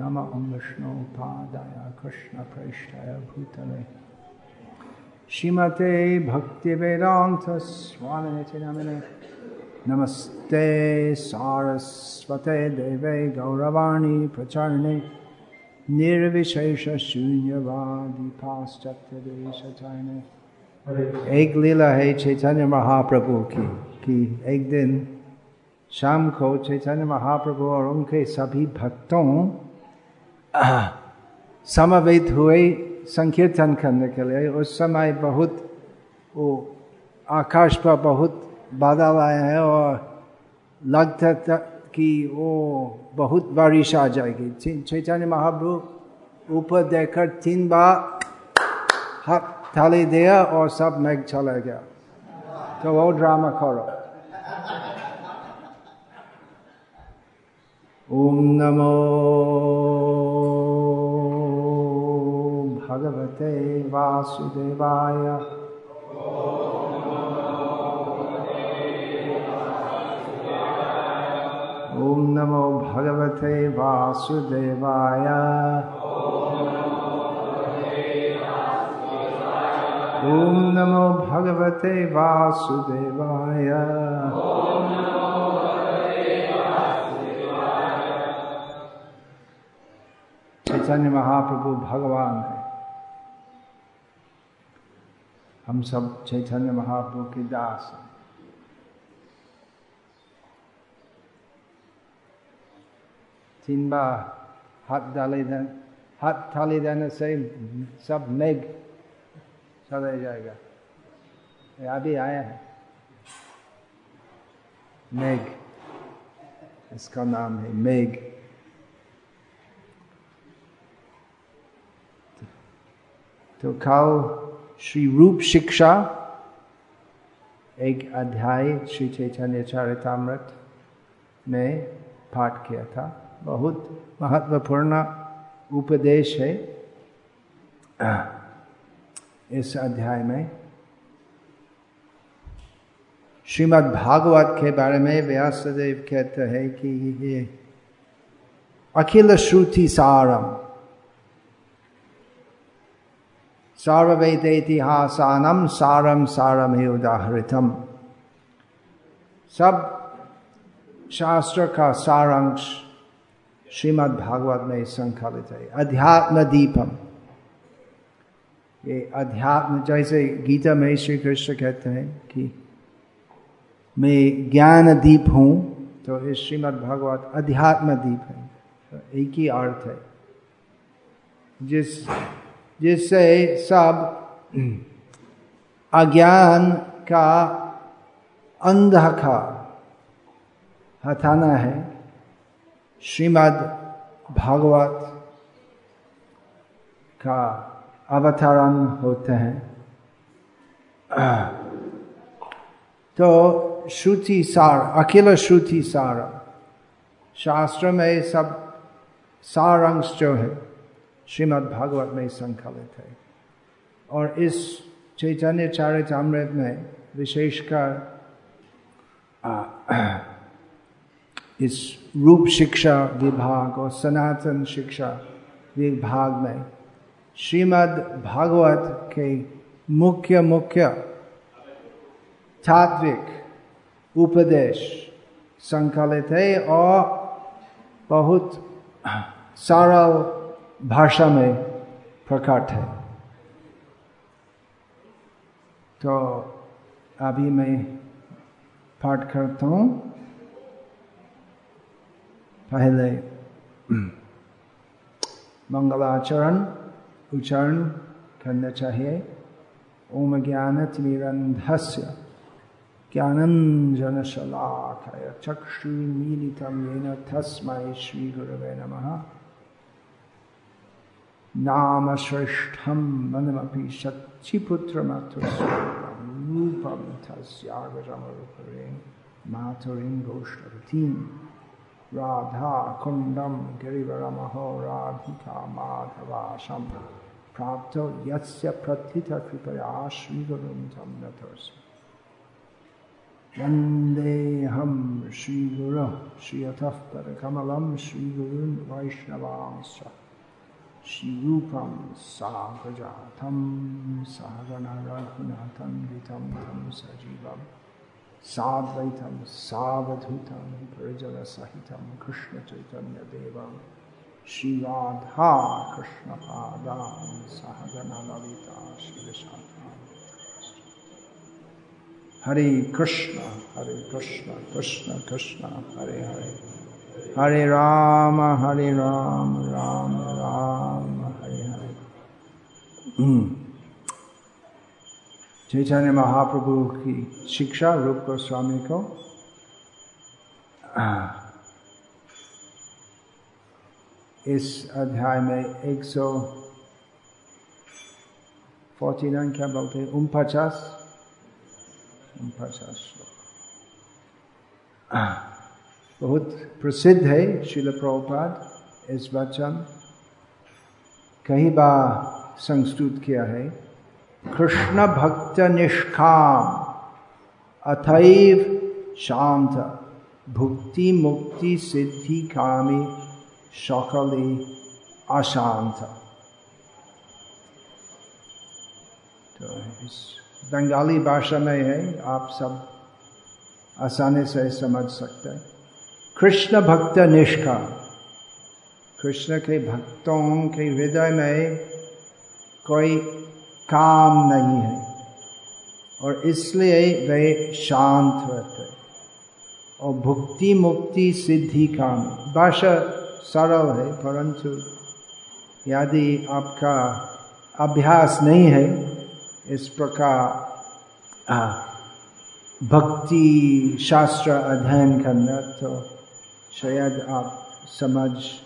Nama Vishnu Padaya Krishna Prasthaya Bhutale Shrimate Bhaktivedanta Swamini Namine Namaste Saraswate Deve Gauravani Pracharne Nirvishesha Shunyavadi Paschatya Deshatarne. एक लीला है चैतन्य महाप्रभु की एक दिन शाम को चैतन्य महाप्रभु और उनके सभी भक्तों समवेत हुए संकीर्तन करने के लिए। उस समय बहुत वो आकाश पर बहुत बादल आया है और लगता था कि वो बहुत बारिश आ जाएगी। चैतन्य महाप्रभु ऊपर देखकर 3 बार हाथ थाली दिया और सब मेघ चला गया। तो वो ड्रामा करो। ओम नमो भगवते वासुदेवाय। ओम नमो भगवते वासुदेवाय। ओम नमो भगवते वासुदेवाय। चैतन्य महाप्रभु भगवान है। हम सब चैतन्य महाप्रभु के दास हैं। तीन बार हाथ थाली देने से सब मेघ चला जाएगा। अभी आया है मेघ, इसका नाम है मेघ। तो कल श्री रूप शिक्षा एक अध्याय श्री चैतन्य चरितामृत में पाठ किया था। बहुत महत्वपूर्ण उपदेश है इस अध्याय में। श्रीमद् भागवत के बारे में व्यासदेव कहते हैं कि ये अखिल श्रुति सारम सर्ववेदेतिहासानम सारम सारम ही उदाहृतम। सब शास्त्र का सारांश श्रीमद् भागवत में संकलित है। अध्यात्म दीपम, ये अध्यात्म, जैसे गीता में श्री कृष्ण कहते हैं कि मैं ज्ञान दीप हूँ, तो इस श्रीमद् भागवत अध्यात्म दीप है। तो एक ही अर्थ है, जिससे सब अज्ञान का अंधकार हटाना है। श्रीमद् भागवत का अवतरण होते हैं। तो श्रुति सार, अखिल श्रुति सार, शास्त्र में सब सारांश जो है श्रीमद् भागवत में संकलित है। और इस चैतन्य चरितामृत में विशेषकर इस रूप शिक्षा विभाग और सनातन शिक्षा विभाग में श्रीमद् भागवत के मुख्य तात्विक उपदेश संकलित है और बहुत सरल भाषा में प्रकट है। तो अभी मैं पाठ करता हूँ। पहले मंगलाचरण उच्चारण करना चाहिए। ओम ज्ञानतिमिरन्धस्य ज्ञानञ्जनशलाकया चक्षुर्मीलितं येन तस्मै श्रीगुरवे नमः। नाम श्रेष्ठं मनमपि शच्चिपुत्रमातुस्वरूपं रूपं तस्यागजमरूपरेण मातुरीं गोष्ठवतीं राधा कुंडम गिरिवरमहो राधिका माधवाशम प्राप्तो यस्य प्रथित कृपया श्रीगुरुं तं नतोऽस्मि। वन्देऽहं श्रीगुरुः श्रीयतः परकमलं श्रीगुरुन् वैष्णवांश्च श्रीरूपं साग्रजातं सहगणा रघुनाथं वितं तं सजीवं साद्वैतं सावधूतं परिजनसहितं कृष्णचैतन्यदेवं श्रीराधा कृष्णपादान् सहगणा ललिता श्रीविशाखां। हरे कृष्ण कृष्ण कृष्ण हरे हरे, हरे राम राम राम हरे हरे। चैतन्य महाप्रभु की शिक्षा रूप गोस्वामी को इस अध्याय में 149 क्या बोलते हैं 49 श्लोक बहुत प्रसिद्ध है। श्रील प्रभुपाद इस वचन कई बार संस्तुत किया है। कृष्ण भक्त निष्काम अथैव शांत भुक्ति मुक्ति सिद्धि कामी सकले अशांत। तो इस बंगाली भाषा में है, आप सब आसानी से समझ सकते हैं। कृष्ण भक्त निष्काम, कृष्ण के भक्तों के हृदय में कोई काम नहीं है और इसलिए वे शांत रहते। और भुक्ति मुक्ति सिद्धि काम, भाषा सरल है परंतु यदि आपका अभ्यास नहीं है इस प्रकार भक्ति शास्त्र अध्ययन करना तो शायद आप समझ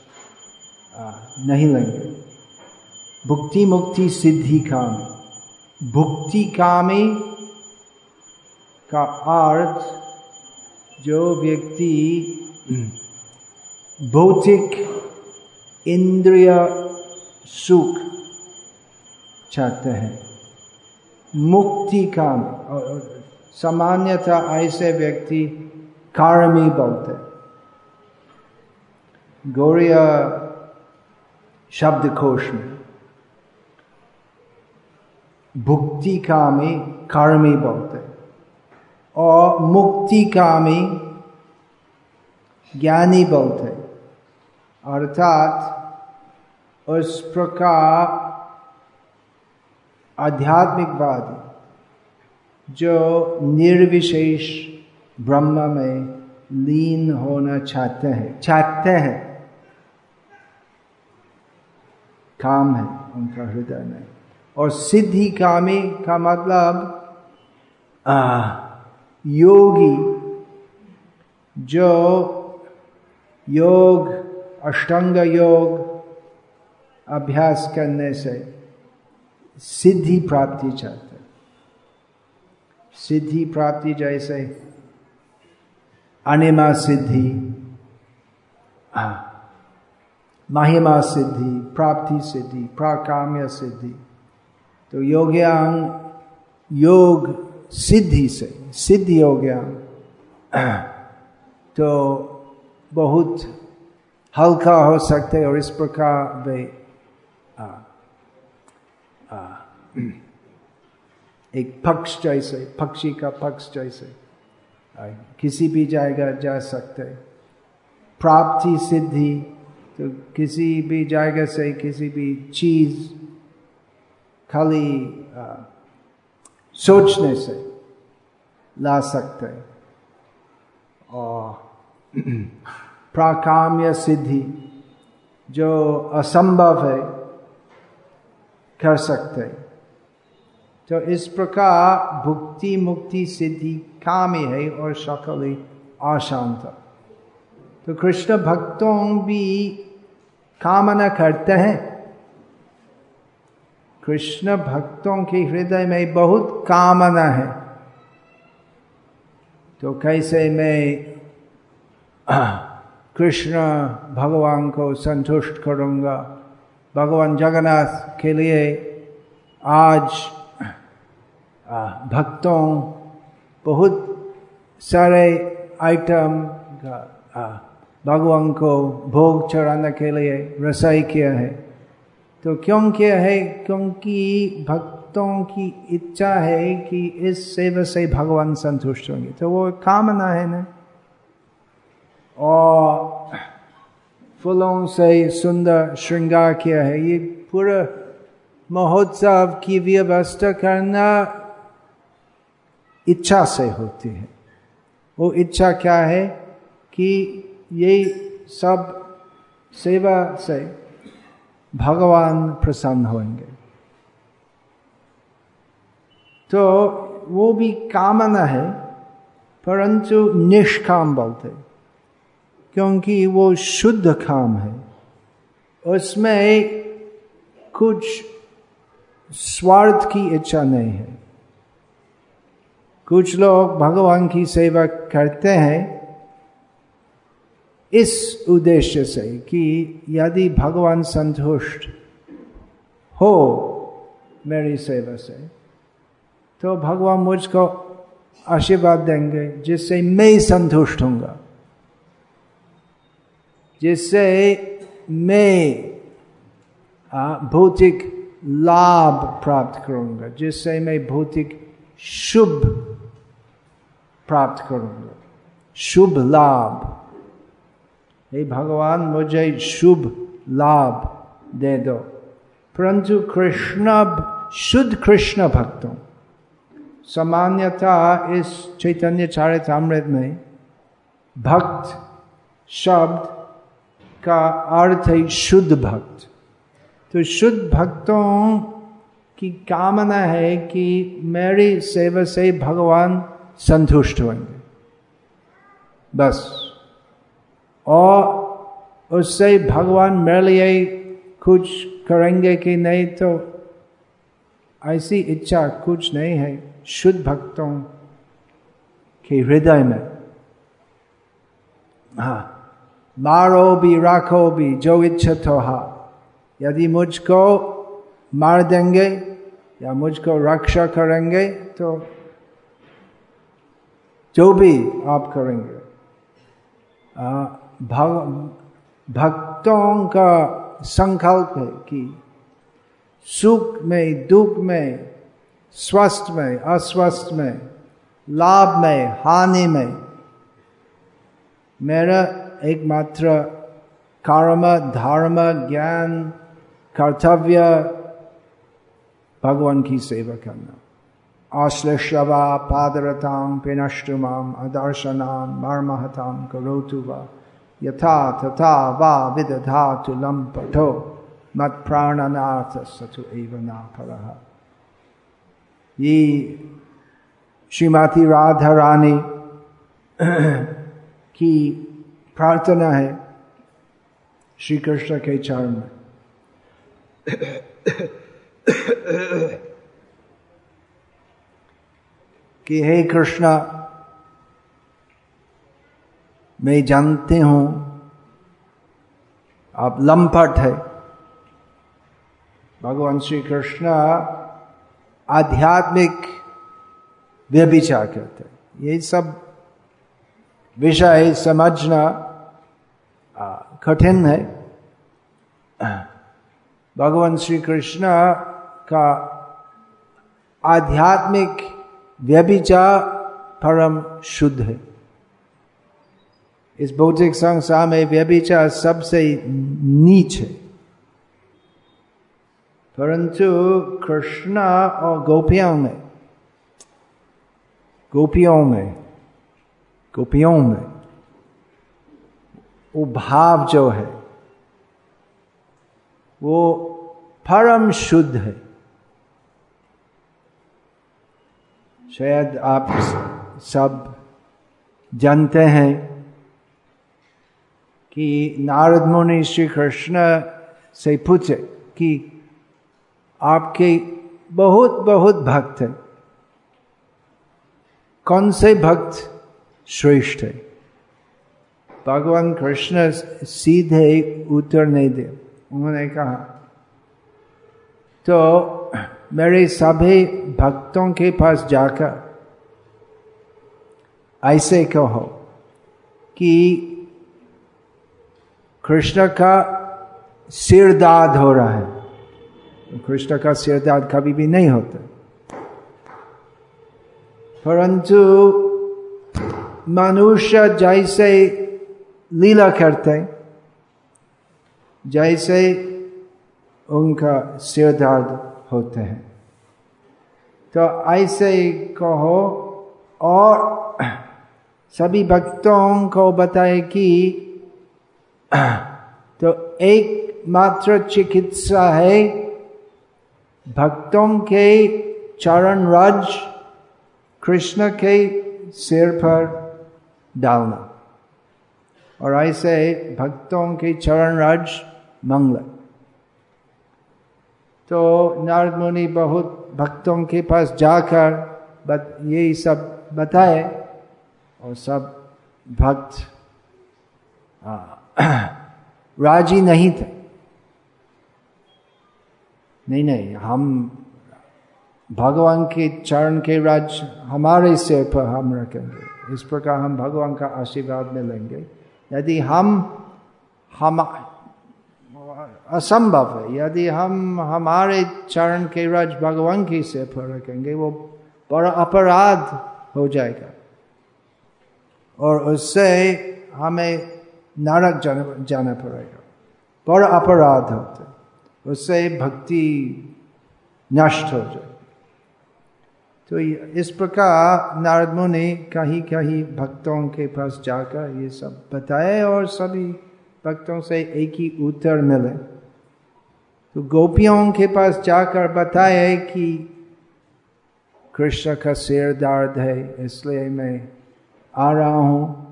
नहीं लेंगे। भुक्ति मुक्ति सिद्धि कामी, भुक्ति कामी का अर्थ जो व्यक्ति भौतिक इंद्रिय सुख चाहते हैं। मुक्ति काम सामान्यतः ऐसे व्यक्ति कारमी बोलते। गौड़ीय शब्दकोश में भुक्ति कामी कारमी बोलते और मुक्ति कामी ज्ञानी बोलते। अर्थात उस प्रकार आध्यात्मिकवादी जो निर्विशेष ब्रह्म में लीन होना चाहते हैं काम है उनका हृदय में। और सिद्धि कामी का मतलब योगी जो योग अष्टांग योग अभ्यास करने से सिद्धि प्राप्ति चाहते। सिद्धि प्राप्ति जैसे अनिमा सिद्धि, महिमा सिद्धि, प्राप्ति सिद्धि, प्राकाम्य सिद्धि। तो योग्यांग योग सिद्धि से सिद्धि हो गया तो बहुत हल्का हो सकते और इस प्रकार वे एक पक्ष जैसे, पक्षी का पक्ष जैसे किसी भी जगह जा सकते। प्राप्ति सिद्धि तो किसी भी जगह से किसी भी चीज खाली सोचने से ला सकते। और प्राकाम्य सिद्धि जो असंभव है कर सकते। तो इस प्रकार भुक्ति मुक्ति सिद्धि कामी है और सकले अशांत। तो कृष्ण भक्तों भी कामना करते हैं। कृष्ण भक्तों के हृदय में बहुत कामना है। तो कैसे मैं कृष्ण भगवान को संतुष्ट करूंगा। भगवान जगन्नाथ के लिए आज भक्तों बहुत सारे आइटम भगवान को भोग चढ़ाने के लिए रसोई किया है। तो क्यों किया है? क्योंकि भक्तों की इच्छा है कि इस सेवा से भगवान संतुष्ट होंगे, तो वो कामना है ना। और फूलों से सुंदर श्रृंगार किया है। ये पूरा महोत्सव की व्यवस्था करना इच्छा से होती है। वो इच्छा क्या है कि ये सब सेवा से भगवान प्रसन्न होंगे। तो वो भी कामना है, परंतु निष्काम बोलते, क्योंकि वो शुद्ध काम है। उसमें कुछ स्वार्थ की इच्छा नहीं है। कुछ लोग भगवान की सेवा करते हैं इस उद्देश्य से कि यदि भगवान संतुष्ट हो मेरी सेवा से, तो भगवान मुझको आशीर्वाद देंगे जिससे मैं संतुष्ट होऊंगा, जिससे मैं भौतिक लाभ प्राप्त करूंगा, जिससे मैं भौतिक शुभ प्राप्त करूंगा, शुभ लाभ। हे भगवान मुझे शुभ लाभ दे दो। परंतु कृष्ण, शुद्ध कृष्ण भक्तों, सामान्यतः इस चैतन्य चरितामृत में भक्त शब्द का अर्थ है शुद्ध भक्त। तो शुद्ध भक्तों की कामना है कि मेरी सेवा से भगवान संतुष्ट होंगे, बस। और उससे भगवान मेरे लिए कुछ करेंगे कि नहीं, तो ऐसी इच्छा कुछ नहीं है शुद्ध भक्तों के हृदय में। हाँ, मारो भी राखो भी जो इच्छा तो हा। यदि मुझको मार देंगे या मुझको रक्षा करेंगे तो जो भी आप करेंगे। भक्तों का संकल्प है कि सुख में, दुख में, स्वस्थ में, अस्वस्थ में, लाभ में, हानि में, मेरा एकमात्र कर्म, धर्म, ज्ञान, कर्तव्य भगवान की सेवा करना। आश्लेषवा पादरतां पिनष्टुमां अदर्शनां मर्महतां करोतु वा यथा तथा वा विदधातु लम्पटो मत्प्राणनाथ सतु एव न परः। ये श्रीमती राधा रानी की प्रार्थना है श्री कृष्ण के चरण में। कि हे कृष्णा, मैं जानती हूं आप लंपट है। भगवान श्री कृष्ण आध्यात्मिक व्यभिचार करते, ये सब विषय समझना कठिन है। भगवान श्री कृष्ण का आध्यात्मिक व्यभिचार परम शुद्ध है। इस भौतिक संसार में व्यभिचार सबसे नीच है, परंतु कृष्ण और गोपियों में वो भाव जो है वो परम शुद्ध है। शायद आप सब जानते हैं कि नारद मुनि श्री कृष्ण से पूछे कि आपके बहुत बहुत भक्त हैं, कौन से भक्त श्रेष्ठ है? भगवान कृष्ण सीधे उत्तर नहीं दे। उन्होंने कहा तो मेरे सभी भक्तों के पास जाकर ऐसे कहो कि कृष्ण का सिरदाद हो रहा है। कृष्ण का सिरदाद कभी भी नहीं होता, परंतु मनुष्य जैसे लीला करते जैसे उनका सिरदाद होते हैं। तो ऐसे कहो और सभी भक्तों को बताए कि तो एकमात्र चिकित्सा है भक्तों के चरण रज कृष्ण के सिर पर डालना, और ऐसे भक्तों के चरण रज मंगल। तो नारद मुनि बहुत भक्तों के पास जाकर ये सब बताए, और सब भक्त राजी नहीं थे। नहीं, हम भगवान के चरण के राज हमारे सिर पर हम रखेंगे, इस प्रकार हम भगवान का आशीर्वाद मिलेंगे। यदि हम असंभव है, यदि हम हमारे चरण के राज भगवान के सिर पर रखेंगे, वो बड़ा अपराध हो जाएगा और उससे हमें नरक जाना पड़ेगा। बड़ा अपराध होता है, उससे भक्ति नष्ट हो जाए। तो इस प्रकार नारद मुनि कहीं कहीं भक्तों के पास जाकर ये सब बताए और सभी भक्तों से एक ही उत्तर मिले। तो गोपियों के पास जाकर बताए कि कृष्ण का सिर दर्द है, इसलिए मैं आ रहा हूँ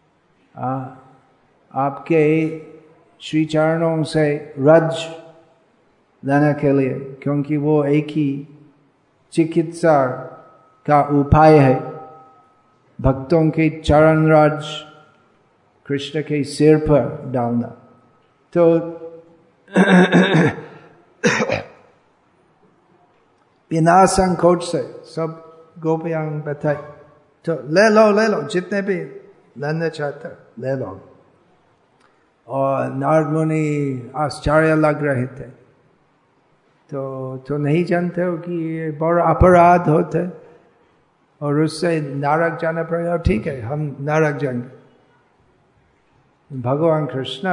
आपके श्री चरणों से रज लेने के लिए, क्योंकि वो एक ही चिकित्सा का उपाय है, भक्तों के चरण रज कृष्ण के सिर पर डालना। तो बिना संकोच से सब गोपियां बताए, तो ले लो जितने भी लेना चाहते ले लो। और नारद मुनि आश्चर्य लग रहे थे। तो नहीं जानते हो कि ये बड़ा अपराध होता है और उससे नरक जाना पड़ेगा। ठीक है, हम नरक जाएंगे। भगवान कृष्ण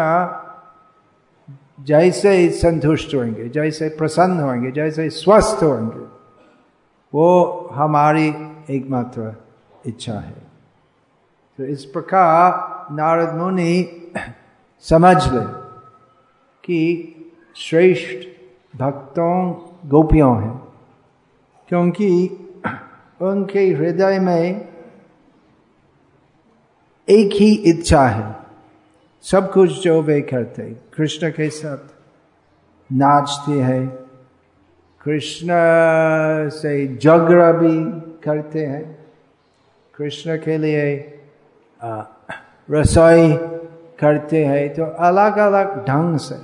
जैसे संतुष्ट होंगे, जैसे प्रसन्न होंगे, जैसे स्वस्थ होंगे, वो हमारी एकमात्र इच्छा है। तो इस प्रकार नारद मुनि समझ ले कि श्रेष्ठ भक्तों गोपियों हैं, क्योंकि उनके हृदय में एक ही इच्छा है। सब कुछ जो वे करते, कृष्ण के साथ नाचते हैं, कृष्ण से झगड़ा भी करते हैं, कृष्ण के लिए रसोई करते हैं। तो अलग अलग ढंग से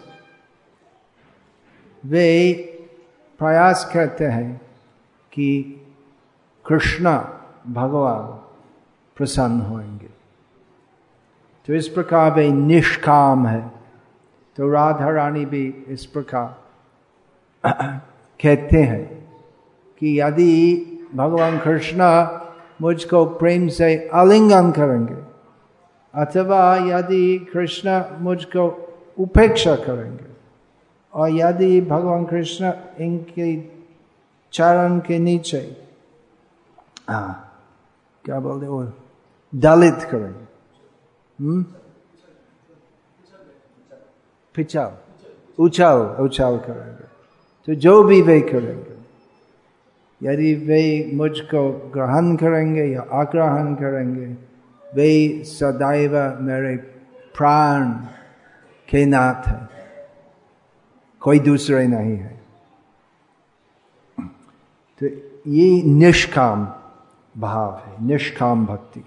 वे प्रयास करते हैं कि कृष्ण भगवान प्रसन्न होंगे। तो इस प्रकार वे निष्काम है। तो राधा रानी भी इस प्रकार कहते हैं कि यदि भगवान कृष्ण मुझको प्रेम से आलिंगन करेंगे, अथवा यदि कृष्ण मुझको उपेक्षा करेंगे, और यदि भगवान कृष्ण इनके चरण के नीचे क्या बोलते वो दलित करेंगे, पिछल उछल करेंगे, तो जो भी वे करेंगे, यदि वे मुझको ग्रहण करेंगे या आग्रहण करेंगे, वे सदैव मेरे प्राण के नाथ है, कोई दूसरे नहीं है। तो ये निष्काम भाव है, निष्काम भक्ति।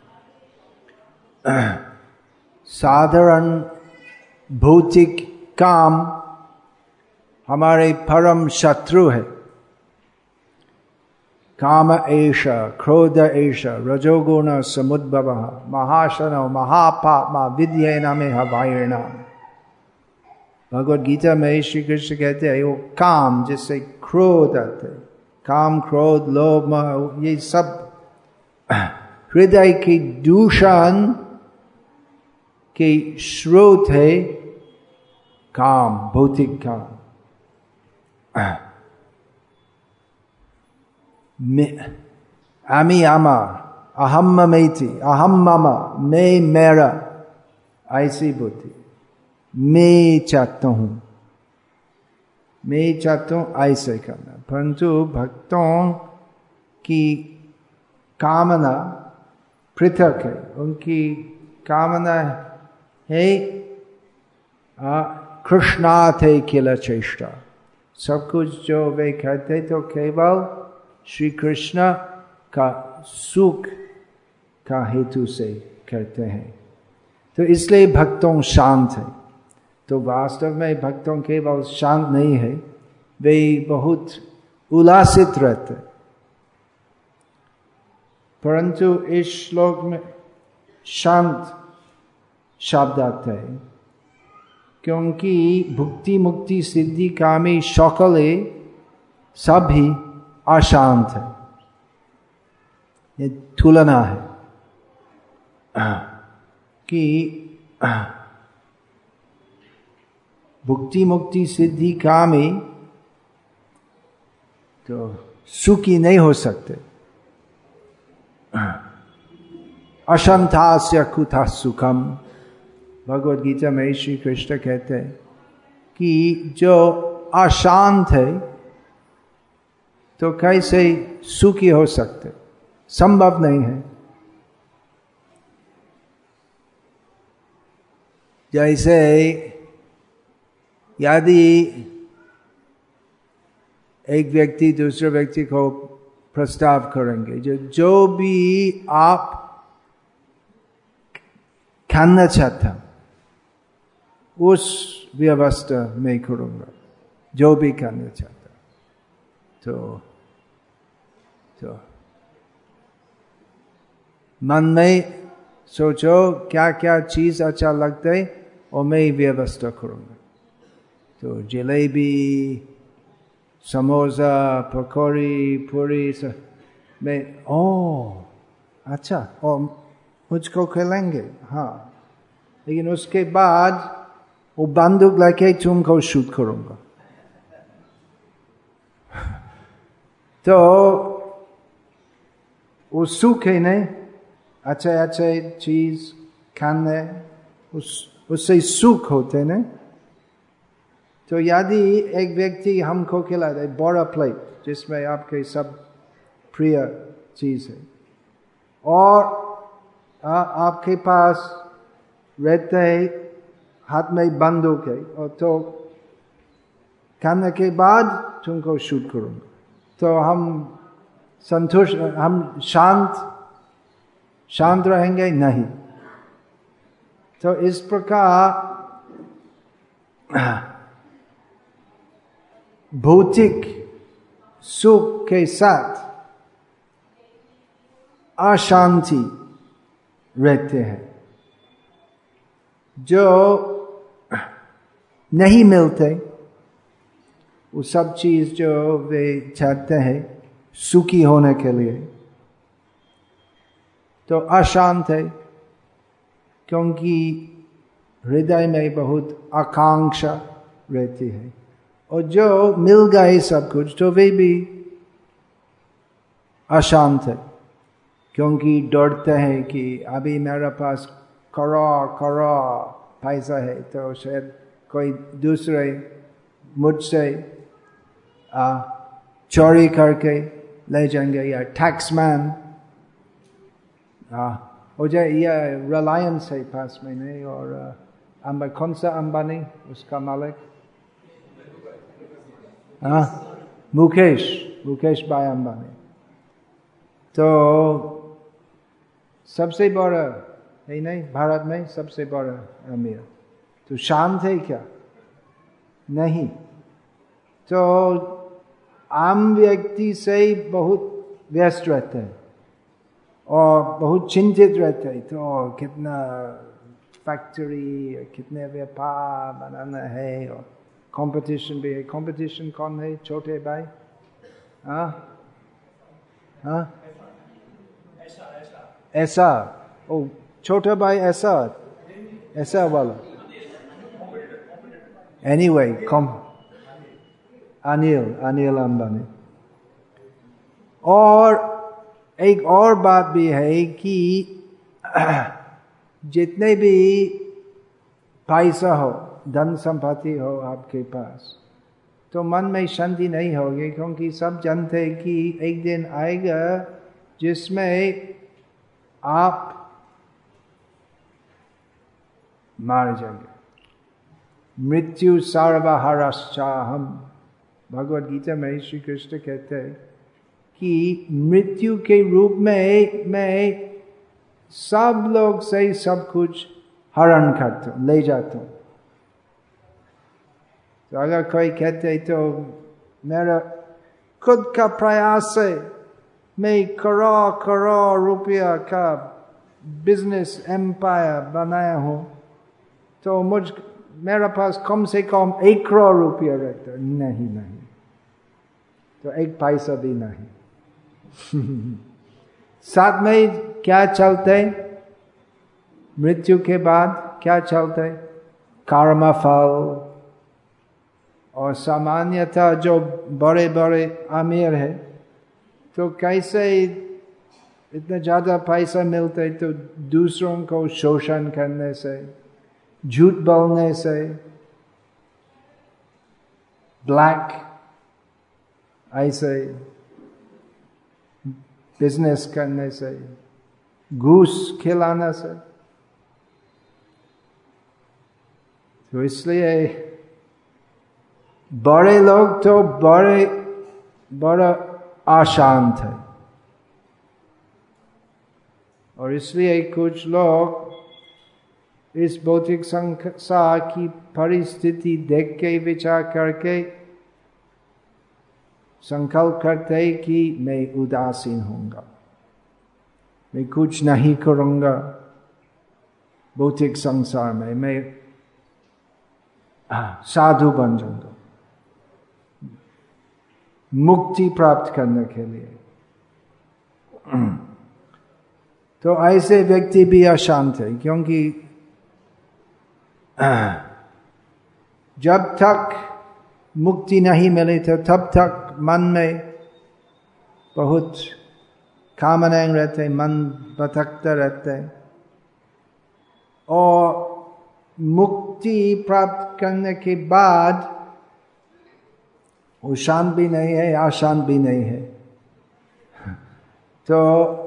साधारण भौतिक काम हमारे परम शत्रु है। काम एष क्रोध एष रजोगुण समुद्भव महाशनो महापापमा विद्येन में हवायेन। भगवद गीता में श्री कृष्ण कहते हैं वो काम जिससे क्रोध आते, काम क्रोध लोभ ये सब हृदय की दूषण के स्रोत है काम, भौतिक काम। आमी आमा, अहम ममेति, अहम मम, मैं मेरा, ऐसी बुद्धि। मैं चाहता हूं, मैं चाहता हूं ऐसे करना। परंतु भक्तों की कामना पृथक है, उनकी कामना है कृष्णार्थे किल चेष्टा। सब कुछ जो वे करते तो केवल श्री कृष्ण का सुख का हेतु से करते हैं। तो इसलिए भक्तों शांत है। तो वास्तव में भक्तों केवल शांत नहीं है, वे बहुत उल्लासित रहते। परंतु इस श्लोक में शांत शब्द आता है क्योंकि भुक्ति मुक्ति सिद्धि कामी सकले सभी अशांत है। ये तुलना है कि भुक्ति मुक्ति सिद्धि कामी तो सुखी नहीं हो सकते। अशांतास्य कुतः सुखम। भगवद गीता में श्री कृष्ण कहते हैं कि जो अशांत है तो कैसे सुखी हो सकते, संभव नहीं है। जैसे यदि एक व्यक्ति दूसरे व्यक्ति को प्रस्ताव करेंगे, जो भी आप खाना चाहता उस व्यवस्था में करूंगा, जो भी खाना चाहता। तो मन में सोचो क्या क्या चीज अच्छा लगता है और मैं व्यवस्था करूंगा। तो जलेबी, समोसा, पकौड़ी, पूरी मैं अच्छा और मुझको खिलाएंगे, हाँ, लेकिन उसके बाद वो बंदूक लेके तुमको शूट करूंगा। तो वो सुख है नहीं, अच्छे चीज खाने उससे सुख होते नहीं। तो यदि एक व्यक्ति हमको खिला दे बड़ा प्लेट जिसमें आपके सब प्रिय चीज है और आपके पास रहते है हाथ में बंदूक है, और तो खाने के बाद तुमको शूट करूंगा, तो हम संतुष्ट, हम शांत रहेंगे नहीं। तो इस प्रकार भौतिक सुख के साथ अशांति रहते हैं। जो नहीं मिलते वो सब चीज जो वे चाहते हैं सुखी होने के लिए, तो अशांत है क्योंकि हृदय में बहुत आकांक्षा रहती है। और जो मिल गए सब कुछ तो वे भी अशांत है क्योंकि डरते हैं कि अभी मेरे पास करोड़ पैसा है तो शायद कोई दूसरे मुझसे चोरी करके ले जाएंगे, या टैक्समैन हो जाए, या रिलायंस है पास में नहीं, और कौन सा अंबानी उसका मालिक, मुकेश भाई अंबानी, तो सबसे बड़ा है नहीं भारत में, सबसे बड़ा अमीर। तो शांत है क्या? नहीं। तो आम व्यक्ति से बहुत व्यस्त रहते हैं और बहुत चिंतित रहते हैं। तो कितना फैक्ट्री, कितने व्यापार बनाना है, और कंपटीशन भी है। कंपटीशन कौन है? छोटे भाई? हाँ हाँ, ऐसा ओ छोटा भाई, ऐसा वाला। एनीवे, अनिल अंबानी। और एक और बात भी है कि जितने भी पैसा हो, धन संपत्ति हो आपके पास, तो मन में शांति नहीं होगी, क्योंकि सब जानते हैं कि एक दिन आएगा जिसमें आप मार जाएंगे। मृत्यु सर्वहरश्चाहम्, भगवद गीता में श्री कृष्ण कहते हैं कि मृत्यु के रूप में मैं सब लोग से सब कुछ हरण करता हूं, ले जाता हूं। तो अगर कोई कहते तो मेरा खुद का प्रयास से मैं करोड़ रुपया का बिजनेस एम्पायर बनाया हूं, तो मेरा पास कम से कम 1 करोड़ रुपया रहता। नहीं, तो 1 पैसा भी नहीं। साथ में क्या चलते? मृत्यु के बाद क्या चलते? कर्म फल। और सामान्यतः जो बड़े बड़े अमीर है, तो कैसे इतना ज्यादा पैसा मिलता है, तो दूसरों को शोषण करने से, झूठ बोलने से, ब्लैक ऐसे बिजनेस करने से, घूस खिलाने से। तो इसलिए बड़े लोग तो बड़ा अशांत है, और इसलिए कुछ लोग इस भौतिक संसार की परिस्थिति देख के विचार करके संकल्प करते कि मैं उदासीन होऊंगा, मैं कुछ नहीं करूंगा भौतिक संसार में, मैं साधु बन जाऊंगा मुक्ति प्राप्त करने के लिए। तो ऐसे व्यक्ति भी अशांत है, क्योंकि जब तक मुक्ति नहीं मिली तो तब तक मन में बहुत कामनाएं रहते, मन भटकता रहते, और मुक्ति प्राप्त करने के बाद वो शांत भी नहीं है, अशांत भी नहीं है। तो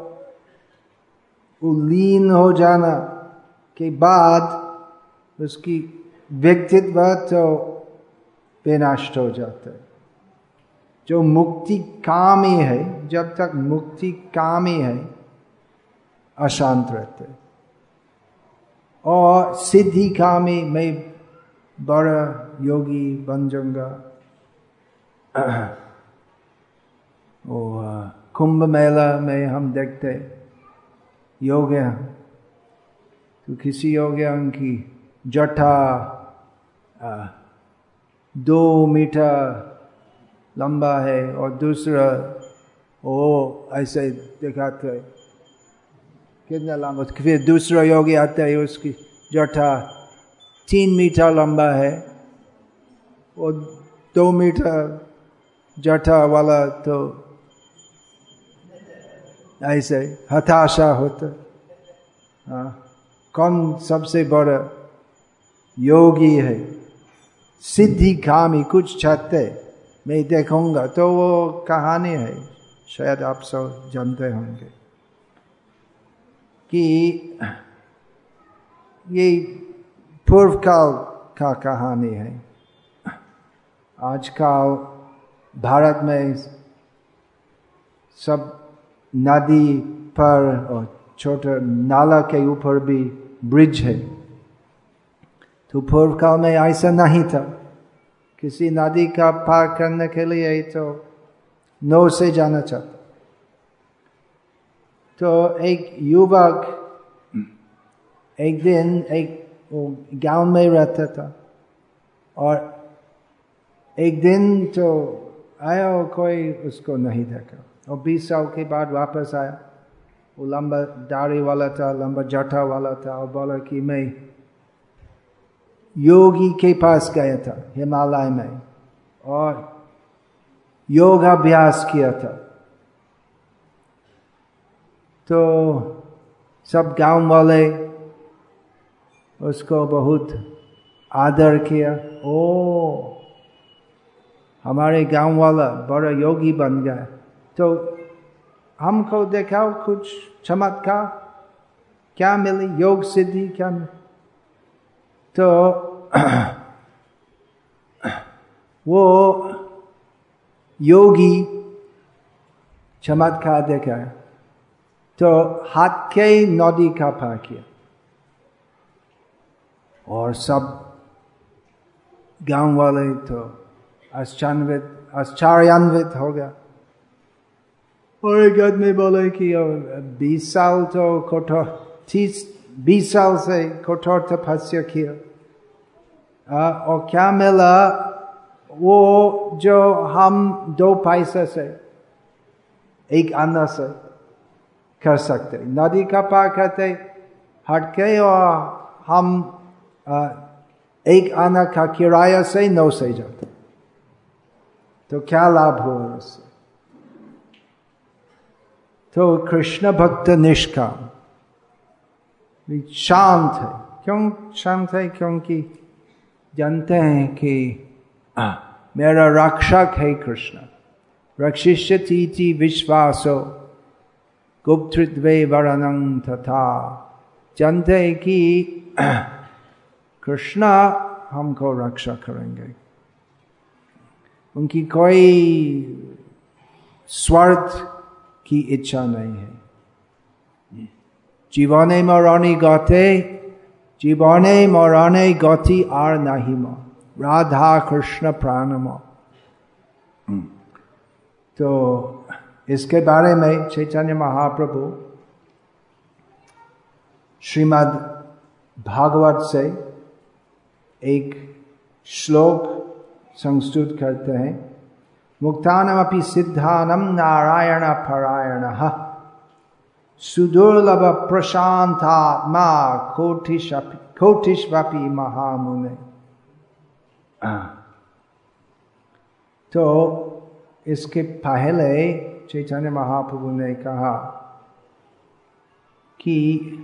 लीन हो जाना के बाद उसकी व्यक्तित्व तो विनष्ट हो जाता है। जो मुक्ति कामी है, जब तक मुक्ति कामी है, अशांत रहते, और सिद्धि कामी मैं बड़ा योगी बन जाऊंगा। कुंभ मेला में हम देखते योग्य, तो किसी योग्य की जटा 2 मीटर लंबा है, और दूसरा वो ऐसे दिखाते कितना लंबा। फिर दूसरा योगी आता है, उसकी जटा 3 मीटर लंबा है, और 2 मीटर जटा वाला तो ऐसे हताशा होता। कौन सबसे बड़ा योगी है? सिद्धि कामी, कुछ चाहते मैं देखूंगा। तो वो कहानी है, शायद आप सब जानते होंगे, कि ये पूर्व काल का कहानी है। आजकल भारत में सब नदी पर और छोटे नाला के ऊपर भी ब्रिज है। तो पूर्व काल में ऐसा नहीं था। किसी नदी का पार करने के लिए तो नौ से जाना चाहता, तो एक युवक एक दिन एक गांव में रहता था और एक दिन तो आया और कोई उसको नहीं देखा और 20 साल के बाद वापस आया। वो लंबा दाढ़ी वाला था, लंबा जटा वाला था और बोला कि मैं योगी के पास गया था हिमालय में और योग अभ्यास किया था। तो सब गांव वाले उसको बहुत आदर किया। ओ हमारे गांव वाला बड़ा योगी बन गया, तो हमको दिखाओ कुछ चमत्कार, क्या मिली, योग सिद्धि क्या मिली? तो वो योगी चमत्कार देखा तो हाथ के नदी का पार किया और सब गांव वाले तो आश्चर्यान्वित हो गया। और एक आदमी बोले कि 20 साल तो कठोर 20 साल से कठोर तपस्या किया और क्या मिला? वो जो हम 2 पैसे से एक आना से कर सकते, नदी का पार करते हटके और हम एक आना का किराया से 9 से जाते, तो क्या लाभ हुआ उससे? तो कृष्ण भक्त निष्काम शांत है। क्यों शांत है? क्योंकि जानते हैं कि मेरा रक्षक है कृष्ण। रक्षिष्यतीति विश्वासो गुप्तृत्वे वरणं तथा। जानते हैं कि कृष्ण हमको रक्षा करेंगे, उनकी कोई स्वार्थ की इच्छा नहीं है। जीवने मरणे गति आर नाहिमा राधा कृष्ण प्राणमो। तो इसके बारे में चैतन्य महाप्रभु श्रीमद् भागवत से एक श्लोक संस्तुत करते हैं। मुक्तानमपि सिद्धानम नारायण परायणः सुदुर्लभ प्रशांतात्मा कोटिष्वपि महामुने। तो इसके पहले चैतन्य महाप्रभु ने कहा कि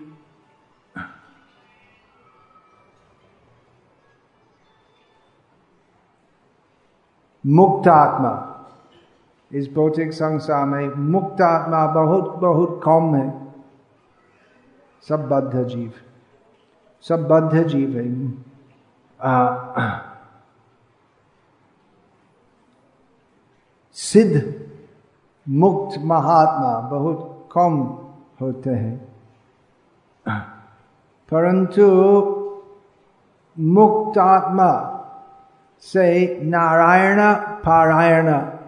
मुक्त आत्मा, इस भौतिक संसार में मुक्त आत्मा बहुत बहुत कम है। सब बद्ध जीव है। सिद्ध मुक्त महात्मा बहुत कम होते हैं, परंतु मुक्त आत्मा से नारायण पारायण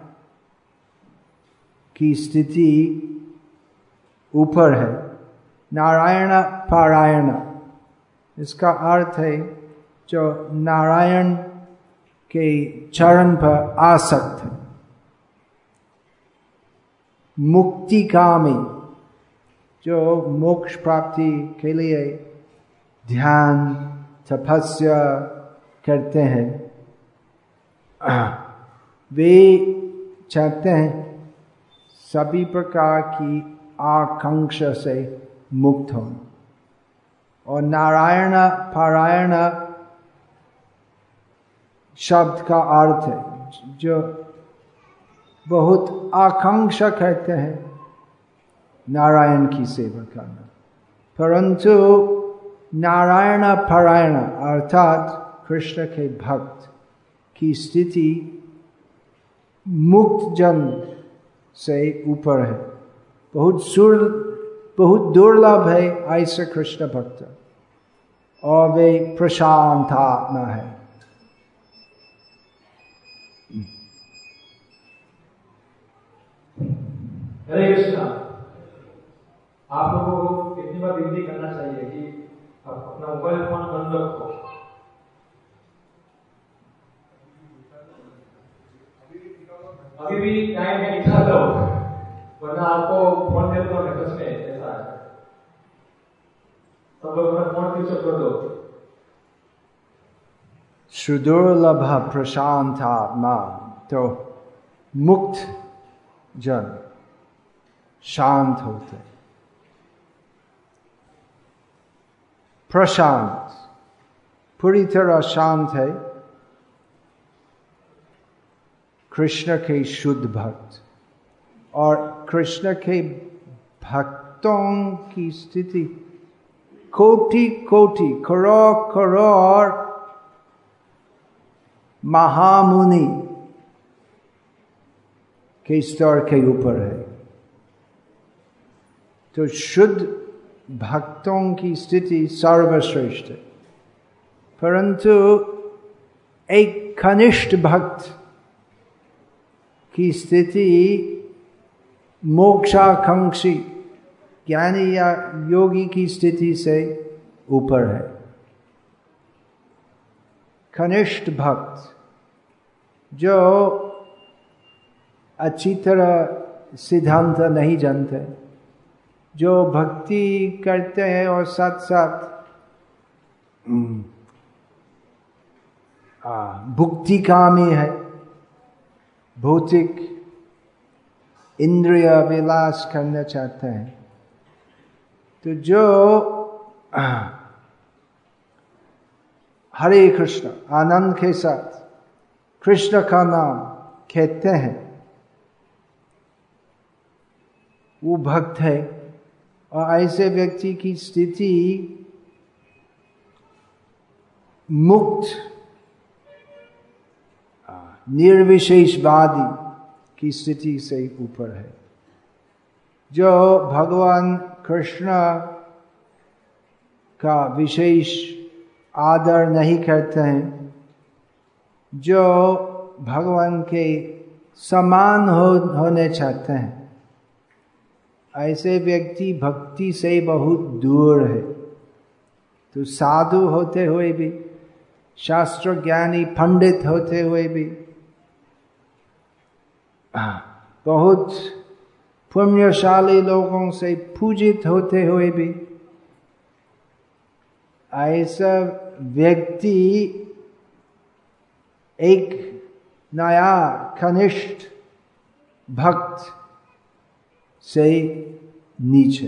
की स्थिति ऊपर है। नारायण पारायण इसका अर्थ है जो नारायण के चरण पर आसक्त है। मुक्तिकामी जो मोक्ष प्राप्ति के लिए ध्यान तपस्या करते हैं, वे चाहते हैं सभी प्रकार की आकांक्षा से मुक्त हो। और नारायण पारायण शब्द का अर्थ है जो बहुत आकांक्षा करते हैं नारायण की सेवा करना, परंतु नारायण पारायण अर्थात कृष्ण के भक्त की स्थिति मुक्त जन से ऊपर है। बहुत दुर्लभ है ऐसे कृष्ण भक्त, और वे प्रशांत आत्मा है। हरे कृष्णा। आप लोगों को कितनी बार विनती करना चाहिए कि अपना मोबाइल फोन बंद रखो। अभी भी टाइम है, निकाल लो, वरना आपको फोन दे दो नेटवर्क में। ऐसा है, सब लोग अपना फोन स्विच ऑफ कर दो। सुदुर्लभ प्रशांत आत्मा, तो मुक्त जन शांत होते, प्रशांत, पूरी तरह शांत है कृष्ण के शुद्ध भक्त। और कृष्ण के भक्तों की स्थिति कोटि कोटि करोड़ करोड़ महामुनि के स्तर के ऊपर है। तो शुद्ध भक्तों की स्थिति सर्वश्रेष्ठ है, परंतु एक कनिष्ठ भक्त की स्थिति मोक्षाकांक्षी ज्ञानी या योगी की स्थिति से ऊपर है। कनिष्ठ भक्त जो अच्छी तरह सिद्धांत नहीं जानते, जो भक्ति करते हैं और साथ साथ भुक्तिकामी है, भौतिक इंद्रिय विलास करना चाहते हैं, तो जो हरे कृष्ण आनंद के साथ कृष्ण का नाम कहते हैं, वो भक्त है। और ऐसे व्यक्ति की स्थिति मुक्त निर्विशेषवादी की स्थिति से ऊपर है, जो भगवान कृष्ण का विशेष आदर नहीं करते हैं, जो भगवान के समान होने चाहते हैं, ऐसे व्यक्ति भक्ति से बहुत दूर है। तो साधु होते हुए भी, शास्त्र ज्ञानी पंडित होते हुए भी, बहुत पुण्यशाली लोगों से पूजित होते हुए भी, ऐसा व्यक्ति एक नया कनिष्ठ भक्त से नीचे।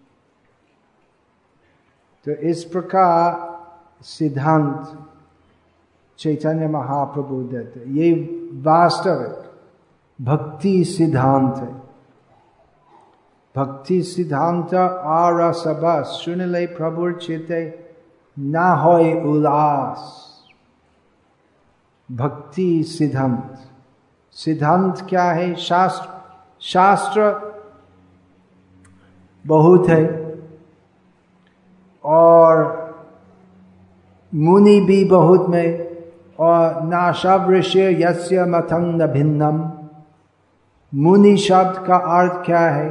तो इस प्रकार सिद्धांत चैतन्य महाप्रभु देते, ये वास्तविक भक्ति सिद्धांत है। भक्ति सिद्धांत आर सबा सुन ले प्रभुर चिते ना होय उल्लास। भक्ति सिद्धांत, सिद्धांत क्या है? शास्त्र बहुत है और मुनि भी बहुत में, और नाशावृष्य यस्य मतं न भिन्नम। मुनि शब्द का अर्थ क्या है?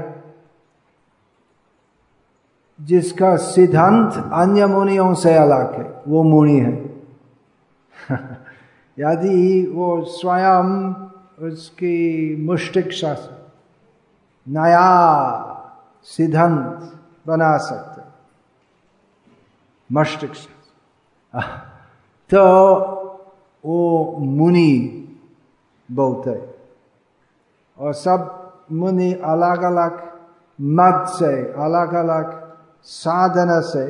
जिसका सिद्धांत अन्य मुनियों से अलग है, वो मुनि है। यदि वो स्वयं उसकी मुष्टिक शास्त्र नया सिद्धांत बना सकते, मस्तिष्क शास्त्र, तो वो मुनि बोलते। और सब मुनि अलग अलग मत से, अलग अलग साधना से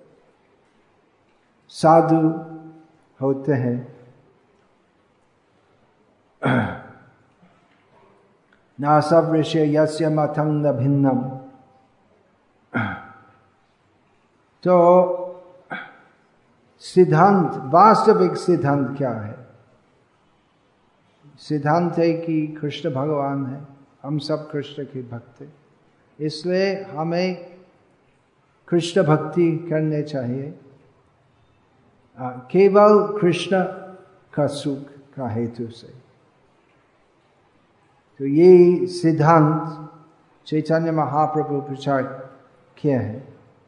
साधु होते हैं। ना सब ऋषि यस्य मतं न भिन्नम। तो सिद्धांत, वास्तविक सिद्धांत क्या है? सिद्धांत है कि कृष्ण भगवान है, हम सब कृष्ण के भक्त हैं, इसलिए हमें कृष्ण भक्ति करने चाहिए, केवल कृष्ण का सुख का हेतु से। तो ये सिद्धांत चैतन्य महाप्रभु प्रचार किए हैं।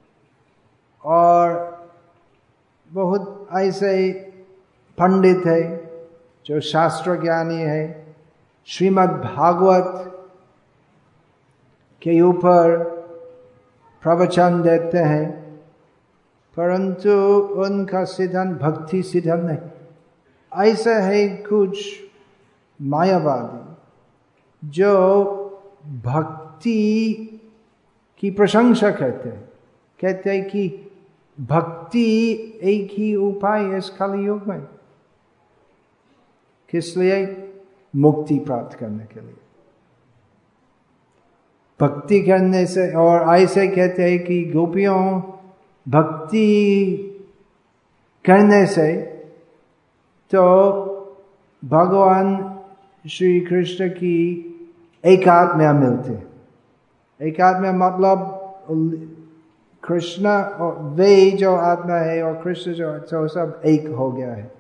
और बहुत ऐसे पंडित है जो शास्त्र ज्ञानी है, श्रीमद् भागवत के ऊपर प्रवचन देते हैं, परंतु उनका सिद्धांत भक्ति सिद्धांत नहीं। ऐसा है कुछ मायावादी जो भक्ति की प्रशंसा करते हैं, कहते हैं कि भक्ति एक ही उपाय है इस कलि युग में। किस लिए? मुक्ति प्राप्त करने के लिए। भक्ति करने से, और ऐसे कहते हैं कि गोपियों भक्ति करने से तो भगवान श्री कृष्ण की एकात्मता मिलती। एकात्मता मतलब कृष्ण और वे जो आत्मा है और कृष्ण जो सब एक हो गया है।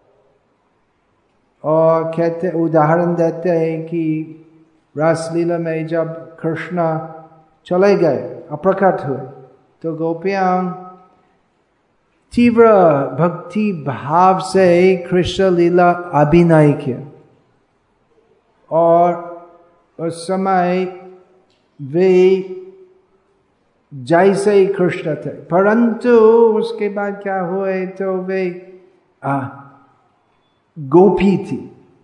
और कहते, उदाहरण देते हैं कि रासलीला में जब कृष्ण चले गए, अप्रकट हुए, तो गोपियां तीव्र भक्ति भाव से कृष्ण लीला अभिनय किया, और उस समय वे जैसे ही कृष्ण थे, परंतु उसके बाद क्या हुए तो वे गोपी थी,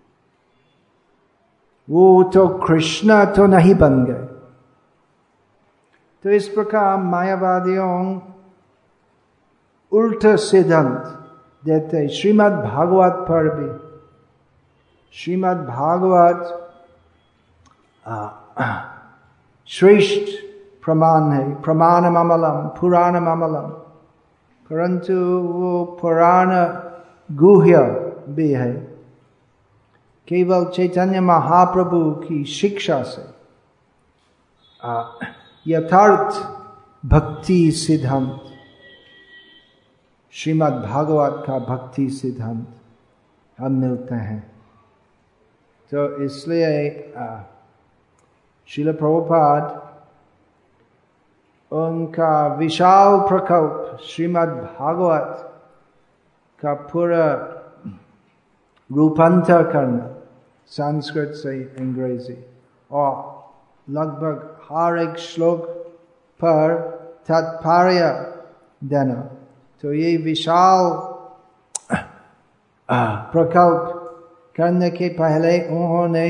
वो तो कृष्ण तो नहीं बन गए। तो इस प्रकार मायावादियों उल्टा सिद्धांत देते। श्रीमद् भागवत पर भी, श्रीमद् भागवत श्रेष्ठ प्रमाण है, प्रमाणम अमलम पुराणम अमलम, परंतु वो पुराण गुह्य भी है। केवल चैतन्य महाप्रभु की शिक्षा से यथार्थ भक्ति सिद्धांत, श्रीमद् भागवत का भक्ति सिद्धांत हम मिलते हैं। तो इसलिए श्रील प्रभुपाद उनका विशाल प्रकल्प श्रीमद् भागवत का पूरा रूपांतर करना संस्कृत से अंग्रेजी, और लगभग हर एक श्लोक पर तात्पर्य देना। तो ये विशाल प्रकल्प करने के पहले उन्होंने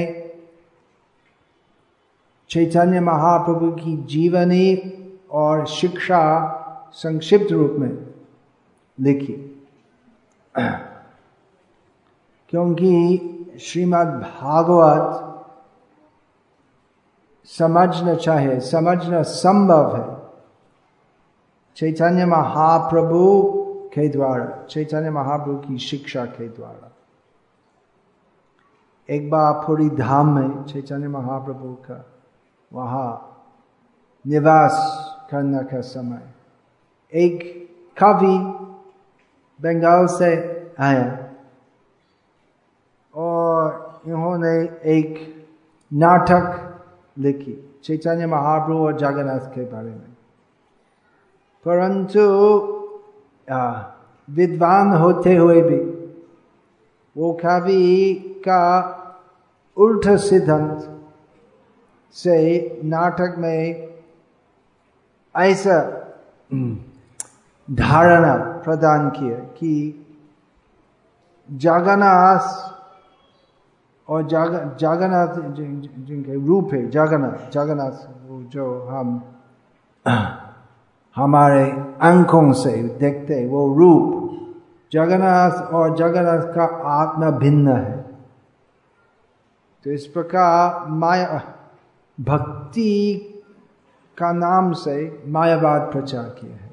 चैतन्य महाप्रभु की जीवनी और शिक्षा संक्षिप्त रूप में लिखी, क्योंकि श्रीमद् भागवत समझना चाहिए, समझना संभव है चैतन्य महाप्रभु के द्वारा, चैतन्य महाप्रभु की शिक्षा के द्वारा। एक बार पूरी धाम में चैतन्य महाप्रभु का वहाँ निवास करने का समय एक कवि बंगाल से आया और इन्होंने एक नाटक लिखी चैतन्य महाप्रभु और जगन्नाथ के बारे में, परंतु विद्वान होते हुए भी वो कवि का उल्टा सिद्धांत से नाटक में ऐसा धारणा प्रदान किया कि जगन्नाथ और जगन्नाथ जिनके रूप है, जगन्नाथ जो हम हमारे आंखों से देखते वो रूप, जगन्नाथ और जगन्नाथ का आत्मा भिन्न है। तो इस प्रकार माया भक्ति का नाम से मायावाद प्रचार किया है।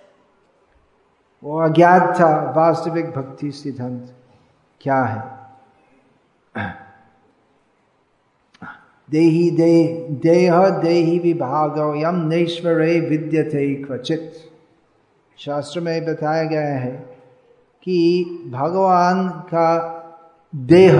वो अज्ञात था वास्तविक भक्ति सिद्धांत क्या है। देहि देह देहि विभागो यम नैश्वरे विद्यते क्वचित। शास्त्र में बताया गया है कि भगवान का देह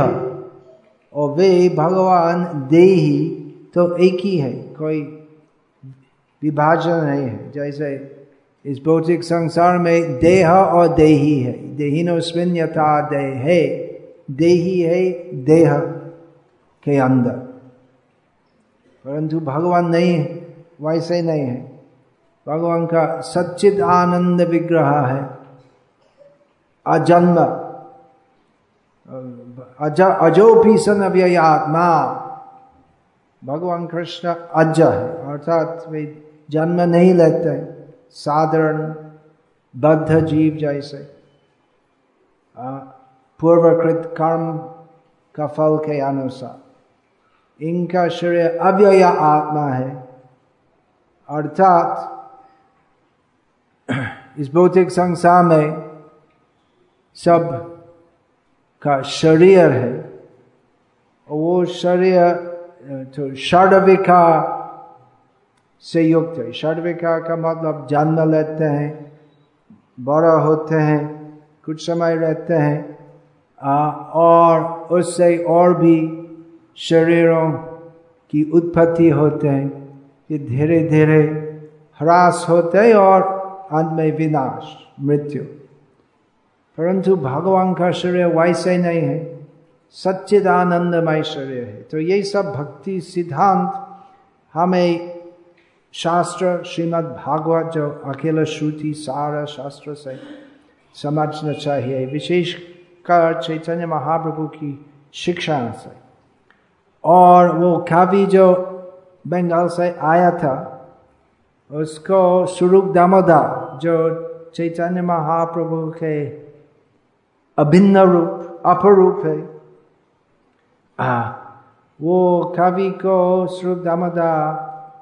और वे भगवान देही तो एक ही है, कोई विभाजन नहीं है। जैसे इस भौतिक संसार में देह और देही है, देहिनोस्मिन् यथा देहे, देही है देह के अंदर, परंतु भगवान नहीं है, वैसे नहीं है। भगवान का सच्चिद आनंद विग्रह है, अजन्म, अजोपि सन अव्ययात्मा। भगवान कृष्ण अज है, अर्थात वे जन्म नहीं लेते, साधारण बद्ध जीव जैसे, पूर्वकृत कर्म का फल के अनुसार। इनका शरीर अव्यय आत्मा है, अर्थात इस भौतिक संसार में सब का शरीर है, और वो शरीर तो षड्विकार से युक्त है। षड्विकार का मतलब जन्म लेते हैं, बड़ा होते हैं, कुछ समय रहते हैं, और उससे और भी शरीरों की उत्पत्ति होते हैं, ये धीरे धीरे ह्रास होते हैं और अंत में विनाश, मृत्यु। परंतु भगवान का शरीर वैसे नहीं है, सच्चिदानंदमय शरीर है। तो ये सब भक्ति सिद्धांत हमें शास्त्र, श्रीमद् भागवत जो अकेला श्रुति सारा शास्त्र से समझना चाहिए, विशेषकर चैतन्य महाप्रभु की शिक्षा से। और वो कवि जो बंगाल से आया था, उसको स्वरूप दामोदर, जो चैतन्य महाप्रभु के अभिन्न रूप, अपर रूप है, वो कवि को स्वरूप दामोदर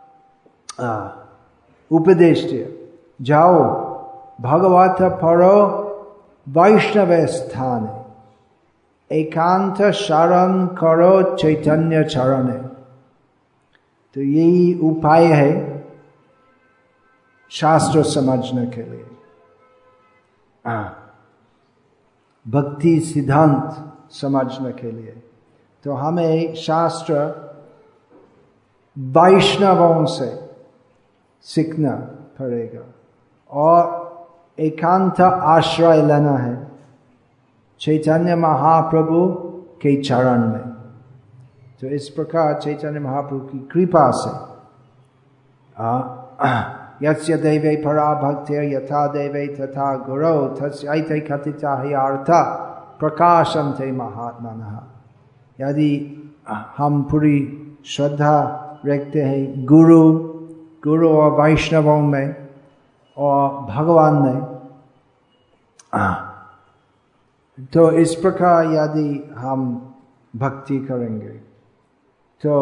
उपदेश दिया, जाओ भगवत परो वैष्णव स्थान, एकांत शरण करो चैतन्य चरण। तो यही उपाय है शास्त्र समझने के लिए, भक्ति सिद्धांत समझने के लिए। तो हमें शास्त्र वैष्णवों से सीखना पड़ेगा और एकांत आश्रय लेना है चैतन्य महाप्रभु के चरण में। तो इस प्रकार चैतन्य महाप्रभु की कृपा से यस्य देवे परा भक्तिर यथा देवे तथा गुरौ तस्यैते कथिता ह्यर्था प्रकाशन्ते महात्मनः। यदि हम पूरी श्रद्धा रखते हैं गुरु और वैष्णवों में और भगवान में, तो इस प्रकार यदि हम भक्ति करेंगे तो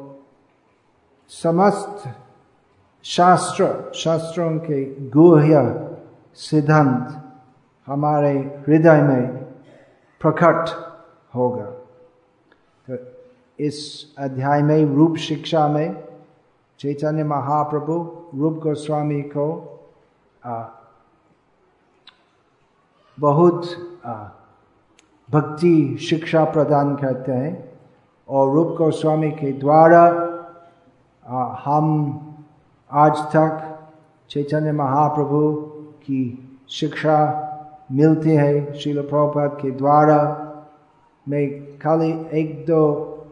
समस्त शास्त्रों के गुह्य सिद्धांत हमारे हृदय में प्रकट होगा। तो इस अध्याय में रूप शिक्षा में चैतन्य महाप्रभु रूप गोस्वामी को बहुत भक्ति शिक्षा प्रदान करते हैं, और रूप गोस्वामी के द्वारा हम आज तक चैतन्य महाप्रभु की शिक्षा मिलती है। श्रील प्रभुपाद के द्वारा मैं खाली एक दो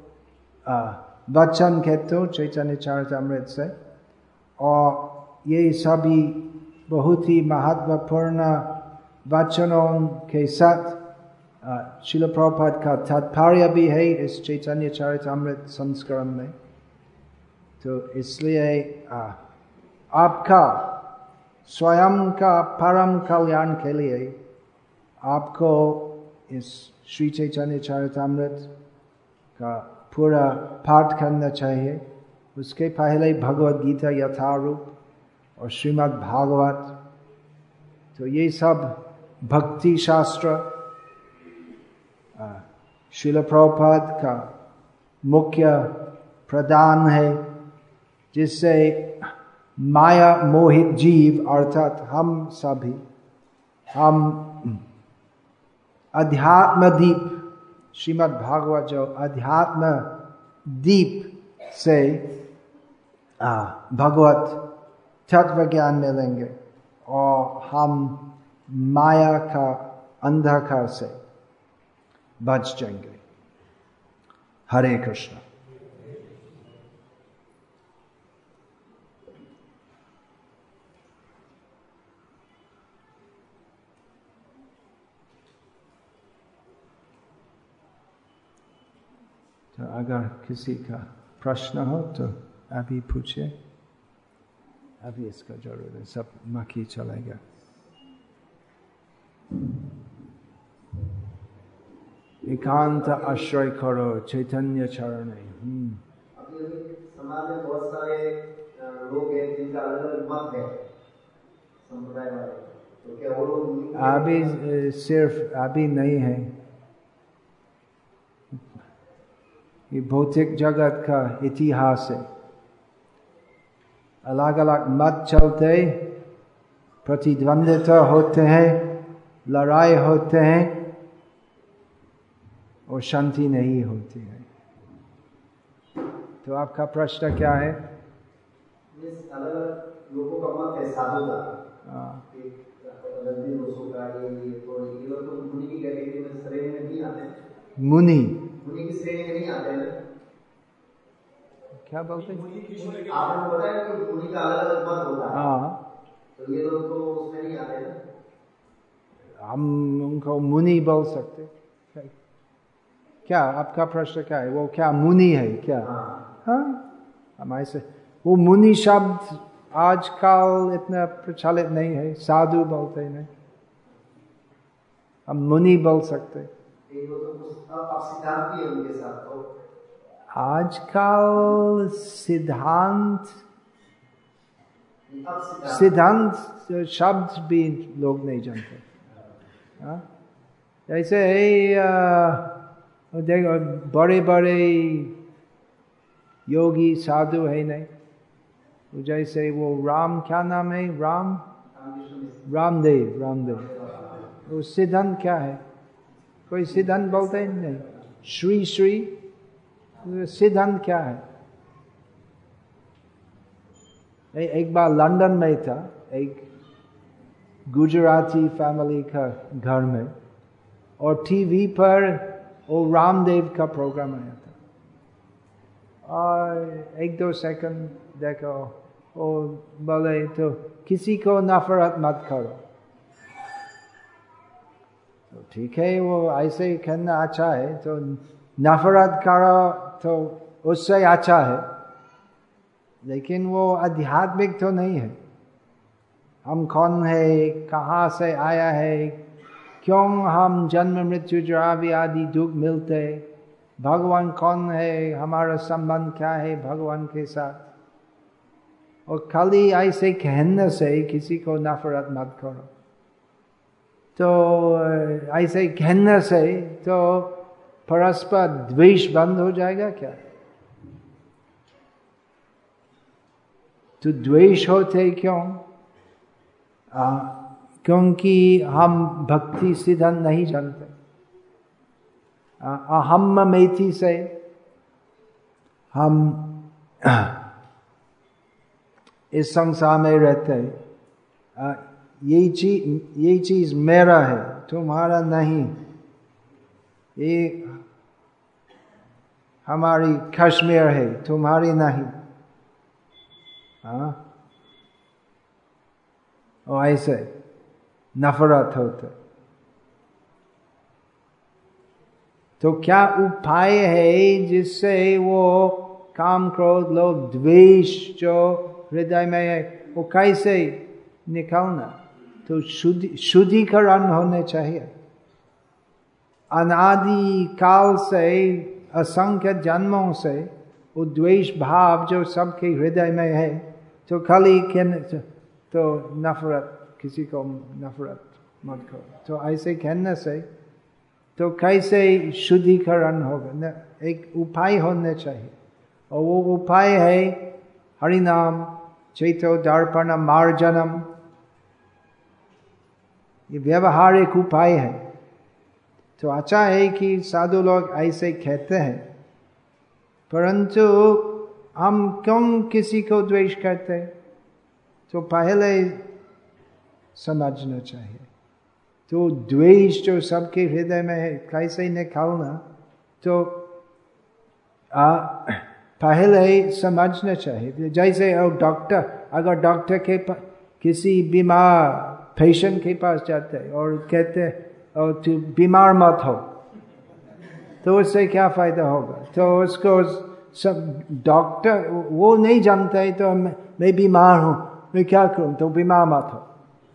वचन कहता हूँ चैतन्य चरितामृत से, और ये सभी बहुत ही महत्वपूर्ण वचनों के साथ श्रील प्रभुपाद का तात्पर्य भी है इस चैतन्य चरितामृत संस्करण में। तो इसलिए आपका स्वयं का परम कल्याण के लिए आपको इस श्री चैतन्य चरितामृत का पूरा पाठ करना चाहिए। उसके पहले भगवद गीता यथारूप और श्रीमद् भागवत। तो ये सब भक्ति शास्त्र श्रील प्रभुपाद का मुख्य प्रदान है, जिससे माया मोहित जीव अर्थात हम सभी, हम अध्यात्म दीप, श्रीमद् भागवत जो अध्यात्म दीप से भगवत तत्व ज्ञान मिलेंगे और हम माया का अंधकार से बच जाएंगे। हरे कृष्ण। तो अगर किसी का प्रश्न हो तो अभी पूछे, अभी इसका जरूर है, सब मक्खी चलेगा। एकांत आश्रय करो चैतन्य चरण। अभी समाज में बहुत सारे लोग हैं जिनका अलग अलग मत है संप्रदाय वाले, तो क्या वो लोग अभी सिर्फ अभी नहीं है, ये भौतिक जगत का इतिहास है। अलग अलग मत चलते, प्रतिद्वंदिता होते हैं, लड़ाई होते हैं और शांति नहीं होती है। तो आपका प्रश्न क्या है? अलग अलग लोगों का मत है साधु का, ये लोग तो मुनि की कैटेगरी में श्रेणी में नहीं आते। मुनि की श्रेणी में नहीं आते हैं। क्या बोलते हैं? आपने बताया कि मुनि का अलग अलग मत होता है। हाँ, तो ये लोग तो उसमें नहीं आते ना। हम उनको मुनि बोल सकते क्या? आपका प्रश्न क्या है? वो क्या मुनि है क्या? हाँ, हम ऐसे, वो मुनि शब्द आजकल इतना प्रचलित नहीं है, साधु बोलते नहीं, हम मुनि बोल सकते। आजकल सिद्धांत शब्द भी लोग नहीं जानते। जैसे देखो बड़े बड़े योगी साधु है नहीं, जैसे वो राम, क्या नाम है? रामदेव। वो सिद्धांत क्या है? कोई सिद्धांत बोलते हैं नहीं। श्री सिद्धांत क्या है? एक बार लंदन में था, एक गुजराती फैमिली का घर में, और टीवी पर वो रामदेव का प्रोग्राम आया था, और 1-2 सेकंड देखो, और बोले तो किसी को नफरत मत करो। तो ठीक है, वो ऐसे ही कहना अच्छा है, तो नफरत करो तो उससे अच्छा है, लेकिन वो आध्यात्मिक तो नहीं है। हम कौन है, कहाँ से आया है, क्यों हम जन्म मृत्यु जरा भी आदि दुख मिलते, भगवान कौन है, हमारा संबंध क्या है भगवान के साथ, और खाली ऐसे कहने से किसी को नफरत मत करो, तो ऐसे कहने से तो परस्पर द्वेष बंद हो जाएगा क्या? तो द्वेष होते क्यों? क्योंकि हम भक्ति सिद्धांत नहीं जानते। अहम ममेति से हम इस संसार में रहते हैं, ये चीज मेरा है, तुम्हारा नहीं, ये हमारी कश्मीर है, तुम्हारी नहीं। और ऐसे नफरत होते। तो क्या उपाय है जिससे वो काम क्रोध लोभ द्वेष जो हृदय में है वो कैसे निकालना? तो शुद्धिकरण होने चाहिए। अनादि काल से, असंख्य जन्मों से वो द्वेष भाव जो सबके हृदय में है, तो खाली तो नफरत, किसी को नफरत मत करो, तो ऐसे कहने से तो कैसे शुद्धिकरण होगा? एक उपाय होने चाहिए, और वो उपाय है हरिनाम चैतो दर्पण मार्जनम। ये व्यवहारिक उपाय है। तो अच्छा है कि साधु लोग ऐसे कहते हैं, परंतु हम क्यों किसी को द्वेष करते? तो पहले समझना चाहिए। तो द्वेष जो सबके हृदय में है कैसे निकालना, तो पहले समझना चाहिए। जैसे डॉक्टर, अगर डॉक्टर के किसी बीमार पेशेंट के पास जाते हैं और कहते और तू बीमार मत हो, तो उससे क्या फायदा होगा? तो उसको सब डॉक्टर वो नहीं जानता है, तो मैं बीमार हूं, मैं क्या करूं? तो बीमार मत हो।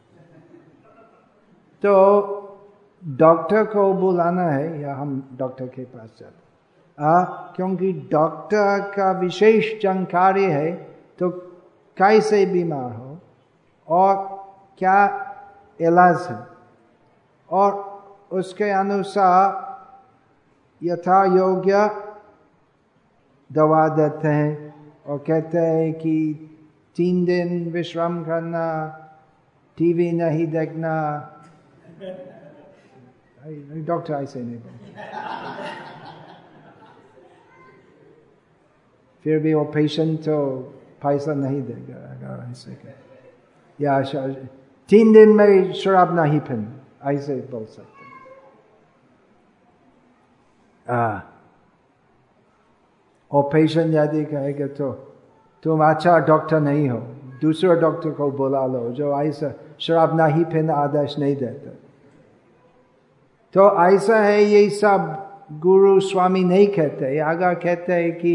तो डॉक्टर को बुलाना है या हम डॉक्टर के पास जाते, क्योंकि डॉक्टर का विशेष जानकारी है तो कैसे बीमार हो और क्या इलाज है, और उसके अनुसार यथा योग्य दवा देते हैं और कहते हैं कि 3 दिन विश्राम करना, टीवी नहीं देखना। डॉक्टर ऐसे नहीं बोलते, फिर भी वो पेशेंट तो पैसा नहीं देगा अगर ऐसे कहे, या 3 दिन में शराब नहीं पीना, ऐसे बोल सकते। और पेशेंट यदि कहेगा तो तुम अच्छा डॉक्टर नहीं हो, दूसरा डॉक्टर को बुला लो जो ऐसा शराब नहीं पीना आदेश नहीं देता। तो ऐसा है, ये सब गुरु स्वामी नहीं कहते। अगर कहते हैं कि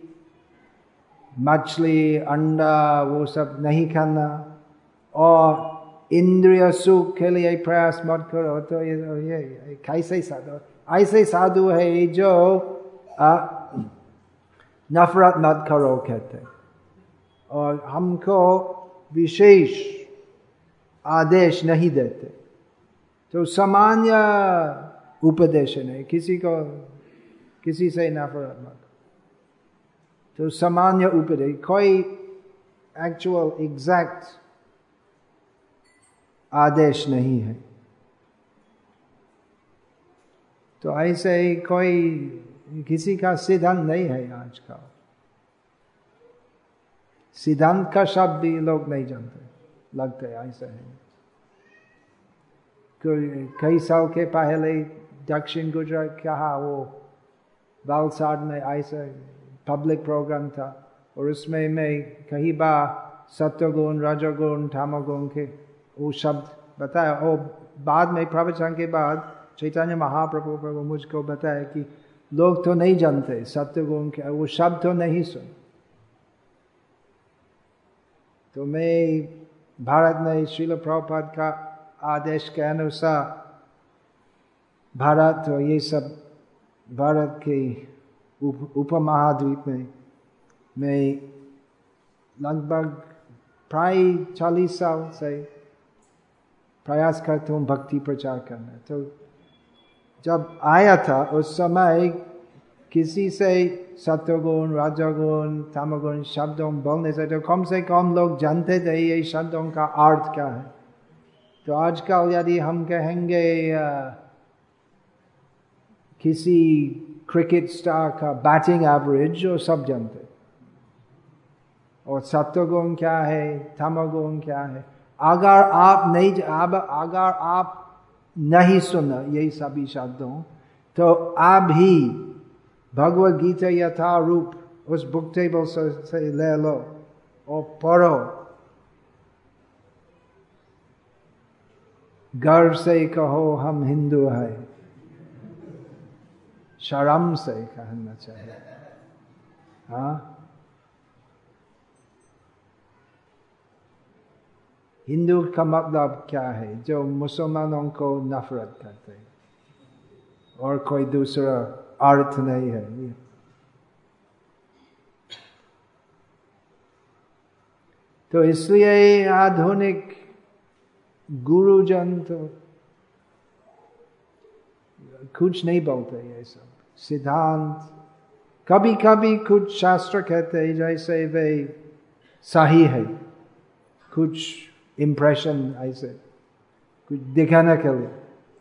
मछली अंडा वो सब नहीं खाना और इंद्रिय सुख के लिए प्रयास मत करो, तो ये कैसे साधु? ऐसे साधु है जो नफरत मत करो कहते, और हमको विशेष आदेश नहीं देते। तो सामान्य उपदेश है, किसी से नफरत मत। तो सामान्य उपदेश, कोई एक्चुअल एग्जैक्ट आदेश नहीं है। तो ऐसे ही कोई किसी का सिद्धांत नहीं है आज का। सिद्धांत का शब्द भी लोग नहीं जानते, लगता है ऐसा है। कई साल के पहले दक्षिण गुजरात कहा वो वलसाड में ऐसा पब्लिक प्रोग्राम था, और उसमें मैं कई बार सत्वगुण, रजोगुण, तमोगुण के वो शब्द बताया। और बाद में प्रवचन के बाद चैतन्य महाप्रभु को मुझको बताया कि लोग तो नहीं जानते सत्वगुण के, वो शब्द तो नहीं सुन। तो मैं भारत में श्रील प्रभुपाद का आदेश के अनुसार भारत और ये सब भारत के उपमहाद्वीप में मैं लगभग प्राय 40 साल से प्रयास करता हूँ भक्ति प्रचार करना। तो जब आया था उस समय किसी से सत्वगुण, रजोगुण, तमोगुण शब्दों बोलने से तो कम लोग जानते थे ये शब्दों का अर्थ क्या है। तो आजकल यदि हम कहेंगे किसी क्रिकेट स्टार का बैटिंग एवरेज, जो सब जानते, और सत्वगुण क्या है, तमोगुण क्या है। अगर आप नहीं सुना यही सभी शब्दों, तो आप ही भगवद गीता यथा रूप उस बुक टेबल से ले लो और पढ़ो। गर्व से कहो हम हिंदू हैं, शर्म से कहना चाहिए। हाँ, हिंदू का मतलब क्या है? जो मुसलमानों को नफरत करते हैं, और कोई दूसरा अर्थ नहीं है। तो इसलिए आधुनिक गुरुजन तो कुछ नहीं बोलते ये सब सिद्धांत। कभी कभी कुछ शास्त्र कहते हैं जैसे वे सही है, कुछ इम्प्रेशन ऐसे कुछ दिखाने के लिए,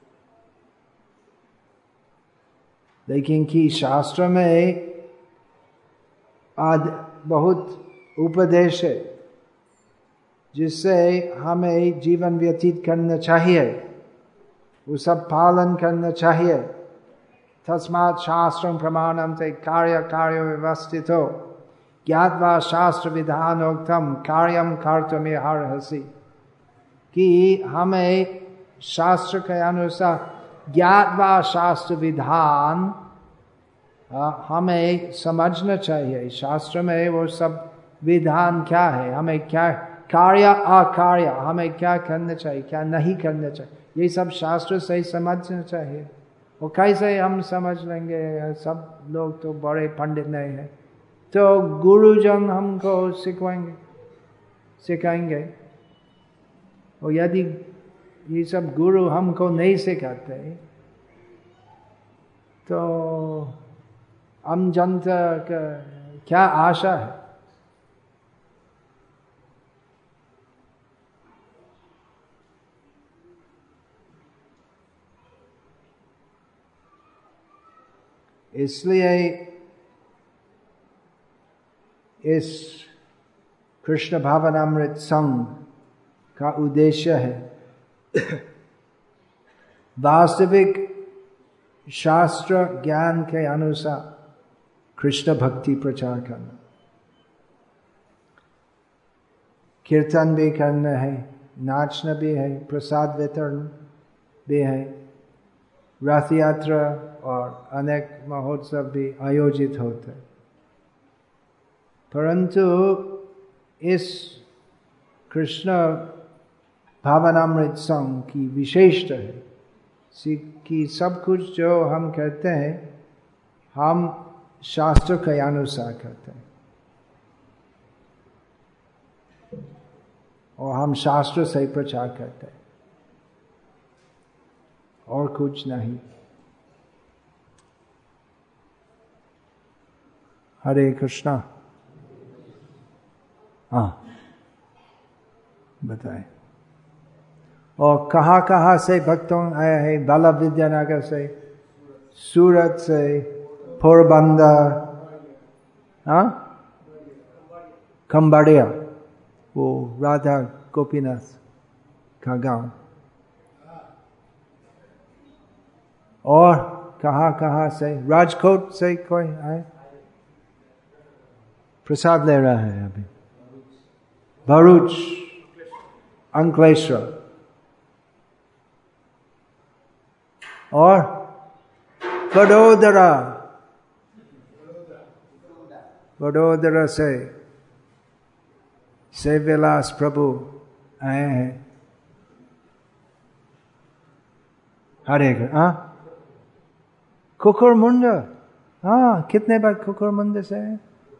लेकिन कि शास्त्र में आज बहुत उपदेश है जिससे हमें जीवन व्यतीत करना चाहिए, वो सब पालन करना चाहिए। तस्मात् शास्त्रं प्रमाणं ते कार्य कार्य व्यवस्थितो ज्ञात्वा शास्त्र विधानोक्तम कार्यम कर्तुमिहार्हसि, कि हमें शास्त्र के अनुसार ज्ञात्वा शास्त्र विधान हमें समझना चाहिए। शास्त्र में वो सब विधान क्या है, हमें क्या कार्य अकार्य, हमें क्या करना चाहिए क्या नहीं करना चाहिए, ये सब शास्त्र से समझना चाहिए। वो कैसे हम समझ लेंगे, सब लोग तो बड़े पंडित नहीं है, तो गुरुजन हमको सिखाएंगे। और यदि ये सब गुरु हमको नहीं सिखाते तो हम जनता का क्या आशा है। इसलिए इस कृष्ण भावनामृत संघ का उद्देश्य है वास्तविक शास्त्र ज्ञान के अनुसार कृष्ण भक्ति प्रचार करना। कीर्तन भी करना है, नाचना भी है, प्रसाद वितरण भी है, रथ यात्रा और अनेक महोत्सव भी आयोजित होते हैं। परंतु इस कृष्ण भावनामृत संघ की विशेषता है कि सब कुछ जो हम कहते हैं हम शास्त्र के अनुसार करते हैं, और हम शास्त्र से प्रचार करते हैं और कुछ नहीं। हरे कृष्णा। हाँ बताए। और कहाँ कहाँ से भक्तों आया है? बाला विद्यानगर से, सूरत से, पोरबंदर, हाँ खम्बाड़िया, वो राधा गोपीनाथ का गांव। और कहाँ कहाँ से? राजकोट से कोई आए? प्रसाद ले रहा है अभी। भरूच, अंकलेश्वर और वडोदरा से विलास प्रभु आए हैं। हरे हाँ कुकुरमुंडा, हाँ कितने बार कुकुरमुंडा से है?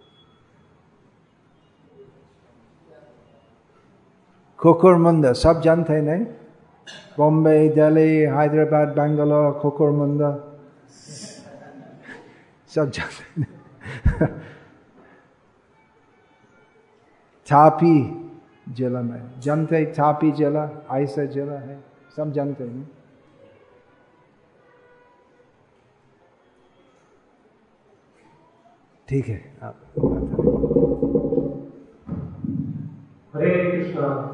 कुकुरमुंडा सब जानते नहीं? बॉम्बे, दिल्ली, हैदराबाद, बेंगलोर, कुकुरमुंडा सब जानते नहीं। तापी जिला में जानते, तापी जिला ऐसा जिला है, सब जानते हैं। ठीक है आप। हरे कृष्णा।